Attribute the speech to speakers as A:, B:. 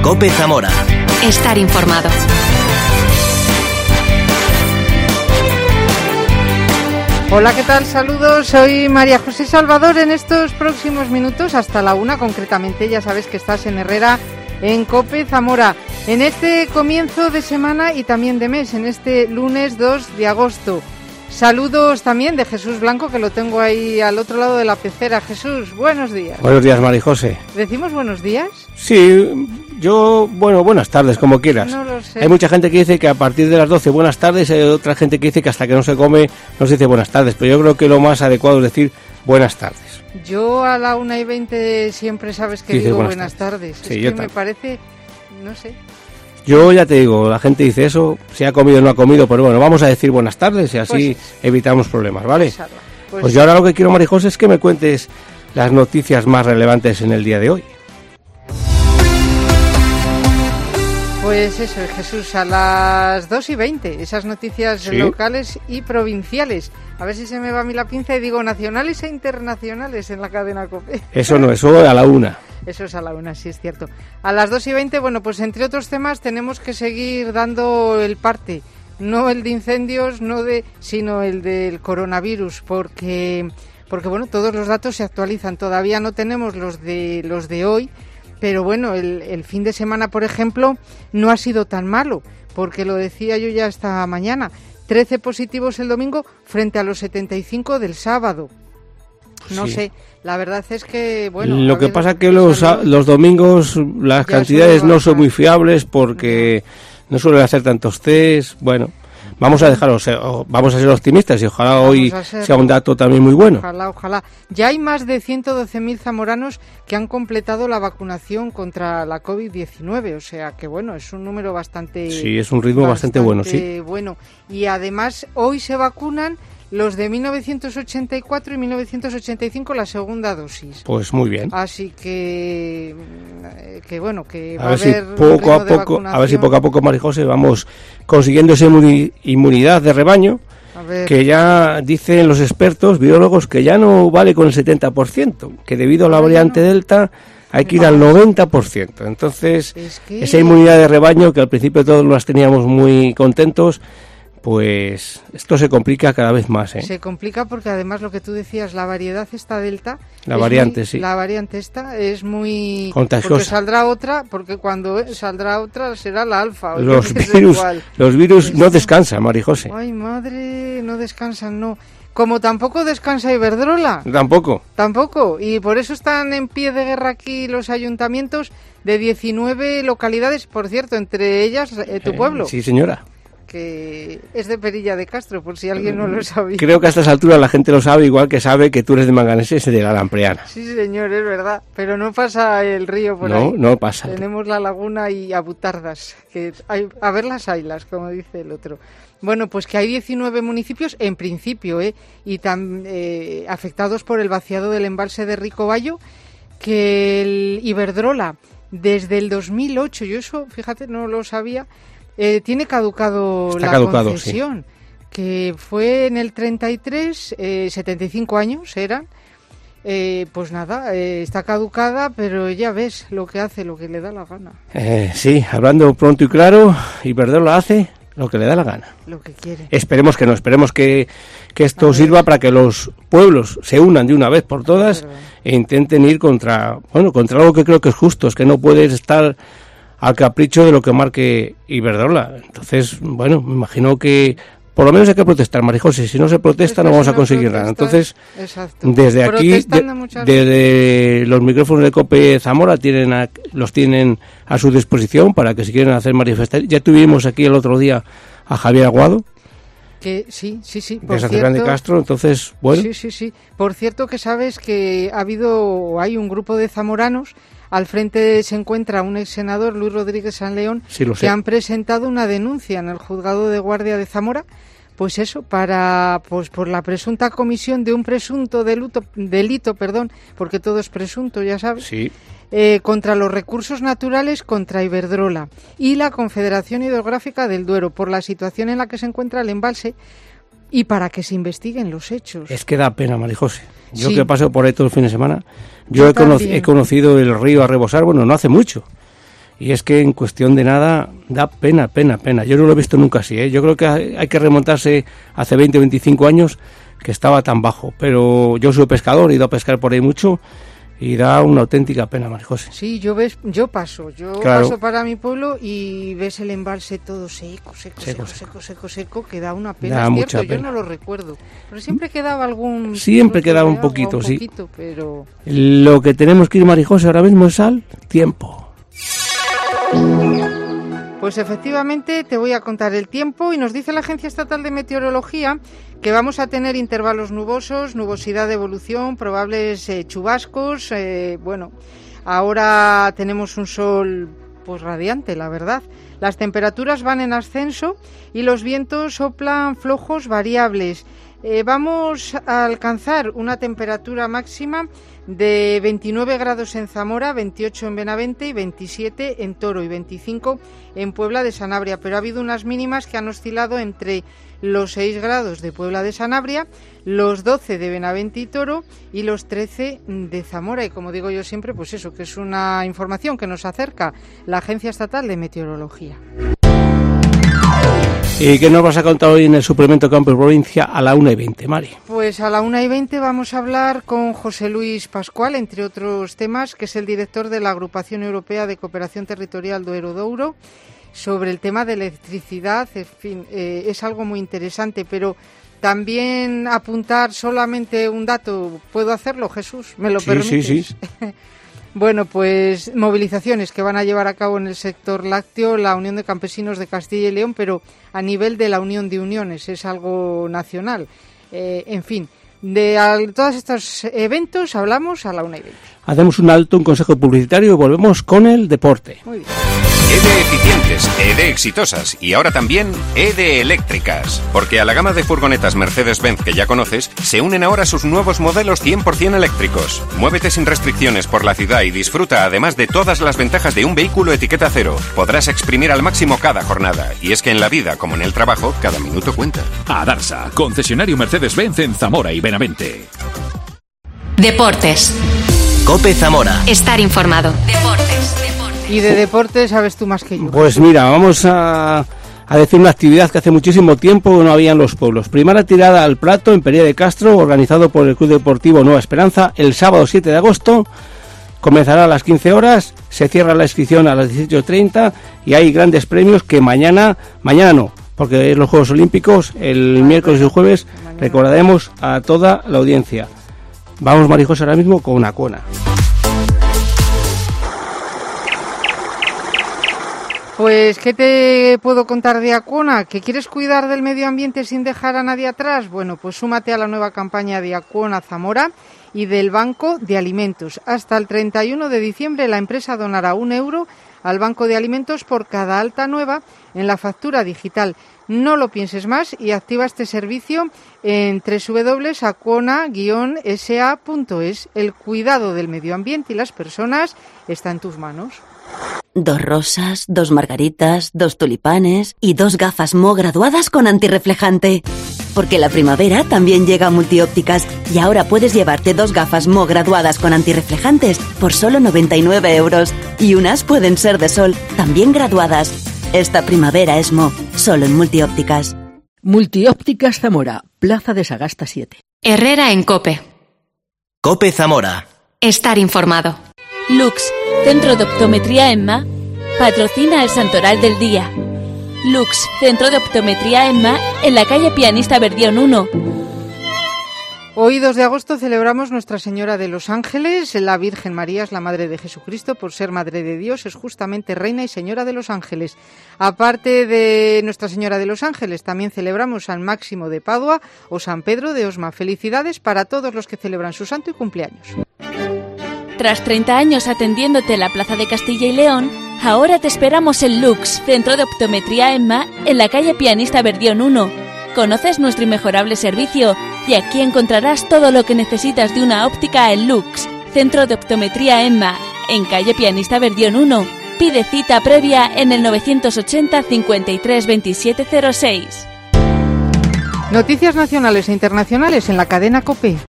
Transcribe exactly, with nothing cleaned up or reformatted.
A: COPE Zamora.
B: Estar informado.
C: Hola, ¿qué tal? Saludos, soy María José Salvador. En estos próximos minutos, hasta la una concretamente, ya sabes que estás en Herrera, en COPE Zamora, en este comienzo de semana y también de mes, en este lunes dos de agosto. Saludos también de Jesús Blanco, que lo tengo ahí al otro lado de la pecera. Jesús, buenos días.
D: Buenos días, María José.
C: ¿Decimos buenos días?
D: Sí, yo, bueno, buenas tardes, como quieras.
C: No lo sé.
D: Hay mucha gente que dice que a partir de las doce buenas tardes, hay otra gente que dice que hasta que no se come no se dice buenas tardes, pero yo creo que lo más adecuado es decir buenas tardes.
C: Yo a la una y veinte siempre sabes que
D: Dices
C: digo
D: buenas
C: buenas tardes.
D: tardes. Sí,
C: es
D: yo
C: que me
D: también.
C: parece, no sé.
D: Yo ya te digo, la gente dice eso, si ha comido o no ha comido, pero bueno, vamos a decir buenas tardes y así
C: Pues,
D: evitamos problemas, ¿vale?
C: Pues, pues,
D: Pues yo ahora lo que quiero, María José, es que me cuentes las noticias más relevantes en el día de hoy.
C: Pues eso, Jesús, a las dos y veinte, esas noticias
D: ¿Sí?
C: locales y provinciales. A ver si se me va a mí la pinza y digo nacionales e internacionales en la cadena COPE.
D: Eso no, eso a la una.
C: Eso es a la una, sí es cierto. A las dos y veinte, bueno, pues entre otros temas tenemos que seguir dando el parte. No el de incendios, no de, sino el del coronavirus, porque, porque bueno, todos los datos se actualizan. Todavía no tenemos los de los de hoy, pero bueno, el, el fin de semana, por ejemplo, no ha sido tan malo, porque lo decía yo ya esta mañana. trece positivos el domingo frente a los setenta y cinco del sábado. No
D: Sí.
C: sé, la verdad es que, bueno...
D: Lo
C: a
D: que
C: ver,
D: pasa que los,
C: salud.
D: los domingos las
C: Ya
D: cantidades
C: suele
D: no son
C: bajar.
D: muy fiables porque no suelen hacer tantos test. Bueno, vamos a dejarlo, o sea, o- vamos a ser optimistas y ojalá
C: Vamos
D: hoy
C: a serlo.
D: sea un dato también muy bueno.
C: Ojalá, ojalá. Ya hay más de ciento doce mil zamoranos que han completado la vacunación contra la covid diecinueve, o sea que bueno, es un número bastante...
D: Sí, es un ritmo bastante bueno, sí.
C: bueno. Y además hoy se vacunan los de mil novecientos ochenta y cuatro y mil novecientos ochenta y cinco, la segunda dosis.
D: Pues muy bien.
C: Así que, mm, que bueno, que va
D: A
C: a
D: ver si
C: haber un
D: poco
C: ritmo
D: a
C: de
D: poco, a ver si
C: vacunación.
D: poco a poco, María José, vamos consiguiendo esa inmuni- inmunidad de rebaño.
C: A ver,
D: Que ya dicen los expertos, virólogos, que ya no vale con el setenta por ciento, que debido a la
C: Ahora ya
D: variante
C: no.
D: Delta hay que ir al noventa por ciento. Entonces,
C: Es que-
D: esa inmunidad de rebaño, que al principio todos las teníamos muy contentos, pues esto se complica cada vez más, ¿eh?
C: se complica porque además lo que tú decías, la variedad esta delta,
D: La
C: es
D: variante,
C: muy-
D: sí.
C: la variante esta es muy
D: Contagiosa.
C: porque saldrá otra, porque cuando eh, saldrá otra será la alfa. o yo
D: Los
C: qué sé
D: virus,
C: cuál.
D: los virus no descansan, María José.
C: Ay, madre, no descansan, no. Como tampoco descansa Iberdrola,
D: Tampoco.
C: tampoco. Y por eso están en pie de guerra aquí los ayuntamientos de diecinueve localidades, por cierto, entre ellas eh, tu
D: Eh,
C: pueblo,
D: Sí, señora.
C: que es de Perilla de Castro, por si alguien no lo sabía.
D: Creo que a estas alturas la gente lo sabe, igual que sabe que tú eres de Manganeses y de la Lampreana.
C: Sí, señor, es verdad. Pero no pasa el río por
D: No,
C: ahí.
D: no pasa.
C: Tenemos la laguna y a butardas, que hay, a ver las ailas, como dice el otro. Bueno, pues que hay diecinueve municipios, en principio, ¿eh? y tam, eh, afectados por el vaciado del embalse de Ricobayo, que el Iberdrola, desde el dos mil ocho, yo eso, fíjate, no lo sabía, eh, tiene caducado
D: Está
C: la
D: caducado,
C: concesión, que fue en el treinta y tres, eh, setenta y cinco años eran. Eh, pues nada, eh, está caducada, pero ya ves lo que hace, lo que le da la gana,
D: Eh, sí, hablando pronto y claro, Iberdrola hace lo que le da la gana.
C: lo que quiere.
D: Esperemos que no, esperemos que, que
C: A
D: esto
C: ver.
D: sirva para que los pueblos se unan de una vez por todas
C: Perdón.
D: e intenten ir contra, bueno, contra algo que creo que es justo, es que no puedes estar al capricho de lo que marque Iberdrola. Entonces, bueno, me imagino que por lo menos hay que protestar, María José. Si no se protesta, no
C: Es que
D: vamos
C: si
D: a conseguir nada.
C: protestas-
D: Entonces,
C: exacto.
D: desde aquí,
C: Protestando
D: de-
C: muchas veces.
D: desde los micrófonos de COPE Zamora tienen a- los tienen a su disposición para que si quieren hacer manifestaciones. Ya tuvimos aquí el otro día a Javier Aguado,
C: Que sí, sí, sí.
D: de
C: Por
D: San Fernando de
C: cierto,
D: Castro. Entonces, bueno,
C: sí, sí, sí. Por cierto, que sabes que ha habido, hay un grupo de zamoranos. Al frente se encuentra un ex senador, Luis Rodríguez San León,
D: sí lo
C: que
D: sé.
C: han presentado una denuncia en el juzgado de guardia de Zamora. Pues eso, para pues por la presunta comisión de un presunto deluto, delito, perdón, porque todo es presunto, ya sabes,
D: Sí,
C: eh, contra los recursos naturales contra Iberdrola y la Confederación Hidrográfica del Duero por la situación en la que se encuentra el embalse y para que se investiguen los hechos.
D: es que da pena, María José. Yo
C: Sí.
D: que paso por ahí todo el fin de semana, yo,
C: Yo
D: he, cono-
C: también.
D: he conocido el río a rebosar, bueno, no hace mucho. y es que en cuestión de nada da pena, pena, pena. Yo no lo he visto nunca así, ¿eh? Yo creo que hay que remontarse hace veinte o veinticinco años que estaba tan bajo, pero yo soy pescador, he ido a pescar por ahí mucho y da una auténtica pena, María José.
C: Sí, yo ves, yo paso, yo
D: claro.
C: paso para mi pueblo y ves el embalse todo seco, seco, seco, seco, seco, seco, seco que da una pena,
D: da
C: es
D: mucha
C: cierto,
D: pena.
C: yo no lo recuerdo, pero siempre quedaba algún...
D: Siempre quedaba un poquito,
C: un
D: sí.
C: poquito, pero...
D: Lo que tenemos que ir, María José, ahora mismo es al tiempo.
C: Pues efectivamente te voy a contar el tiempo y nos dice la Agencia Estatal de Meteorología que vamos a tener intervalos nubosos, nubosidad de evolución, probables eh, chubascos. Eh, bueno, ahora tenemos un sol pues radiante, la verdad. Las temperaturas van en ascenso y los vientos soplan flojos variables. Eh, vamos a alcanzar una temperatura máxima de veintinueve grados en Zamora, veintiocho en Benavente y veintisiete en Toro y veinticinco en Puebla de Sanabria, pero ha habido unas mínimas que han oscilado entre los seis grados de Puebla de Sanabria, los doce de Benavente y Toro y los trece de Zamora, y como digo yo siempre, pues eso, que es una información que nos acerca la Agencia Estatal de Meteorología.
D: ¿Y qué nos vas a contar hoy en el suplemento Campo y Provincia a la una y veinte, Mari?
C: Pues a la una y veinte vamos a hablar con José Luis Pascual, entre otros temas, que es el director de la Agrupación Europea de Cooperación Territorial Duero-Douro, sobre el tema de electricidad. En fin, eh, es algo muy interesante, pero también apuntar solamente un dato, ¿puedo hacerlo, Jesús? ¿Me lo
D: sí,
C: permites?
D: Sí, sí,
C: Bueno, pues movilizaciones que van a llevar a cabo en el sector lácteo la Unión de Campesinos de Castilla y León, pero a nivel de la Unión de Uniones, es algo nacional. Eh, en fin, de al, todos estos eventos hablamos a la una y veinte.
D: Hacemos un alto, un consejo publicitario y volvemos con el deporte.
C: Muy bien.
A: E de eficientes, E de exitosas y ahora también E de eléctricas. Porque a la gama de furgonetas Mercedes-Benz que ya conoces, se unen ahora sus nuevos modelos cien por ciento eléctricos. Muévete sin restricciones por la ciudad y disfruta además de todas las ventajas de un vehículo etiqueta cero. Podrás exprimir al máximo cada jornada. Y es que en la vida, como en el trabajo, cada minuto cuenta.
B: Adarsa, concesionario Mercedes-Benz en Zamora y Benavente.
E: Deportes.
F: COPE Zamora.
E: Estar informado. Deportes.
C: Y de deportes sabes tú más que yo.
D: Pues mira, vamos a, a decir una actividad que hace muchísimo tiempo no había en los pueblos. Primera tirada al plato en Pería de Castro, organizado por el Club Deportivo Nueva Esperanza, el sábado siete de agosto. Comenzará a las quince horas, se cierra la inscripción a las dieciocho treinta y hay grandes premios que mañana, mañana no, porque es los Juegos Olímpicos, el miércoles y el jueves recordaremos a toda la audiencia. Vamos, María José, ahora mismo con Acuona.
C: Pues, ¿qué te puedo contar de Acuona? ¿Que quieres cuidar del medio ambiente sin dejar a nadie atrás? Bueno, pues súmate a la nueva campaña de Acuona Zamora y del Banco de Alimentos. Hasta el treinta y uno de diciembre la empresa donará un euro al Banco de Alimentos por cada alta nueva en la factura digital. No lo pienses más y activa este servicio en doble u doble u doble u punto acuona guion s a punto es. El cuidado del medio ambiente y las personas está en tus manos.
G: Dos rosas, dos margaritas, dos tulipanes y dos gafas Mo graduadas con antirreflejante. Porque la primavera también llega a Multiópticas y ahora puedes llevarte dos gafas Mo graduadas con antirreflejantes por solo noventa y nueve euros. Y unas pueden ser de sol, también graduadas. Esta primavera es Mo, solo en Multiópticas.
H: Multiópticas Zamora, Plaza de Sagasta siete.
E: Herrera en COPE.
F: COPE Zamora.
E: Estar informado.
I: Lux, Centro de Optometría EMMA, patrocina el Santoral del Día. Lux, Centro de Optometría EMMA, en la calle Pianista Verdión uno.
C: Hoy, dos de agosto, celebramos Nuestra Señora de los Ángeles. La Virgen María es la Madre de Jesucristo. Por ser Madre de Dios, es justamente Reina y Señora de los Ángeles. Aparte de Nuestra Señora de los Ángeles, también celebramos San Máximo de Padua o San Pedro de Osma. Felicidades para todos los que celebran su santo y cumpleaños.
I: Tras treinta años atendiéndote en la Plaza de Castilla y León, ahora te esperamos en Lux, Centro de Optometría EMMA, en la calle Pianista Verdión uno. Conoces nuestro inmejorable servicio y aquí encontrarás todo lo que necesitas de una óptica en Lux, Centro de Optometría EMMA, en calle Pianista Verdión uno. Pide cita previa en el novecientos ochenta cincuenta y tres veintisiete cero seis.
C: Noticias nacionales e internacionales en la cadena COPE.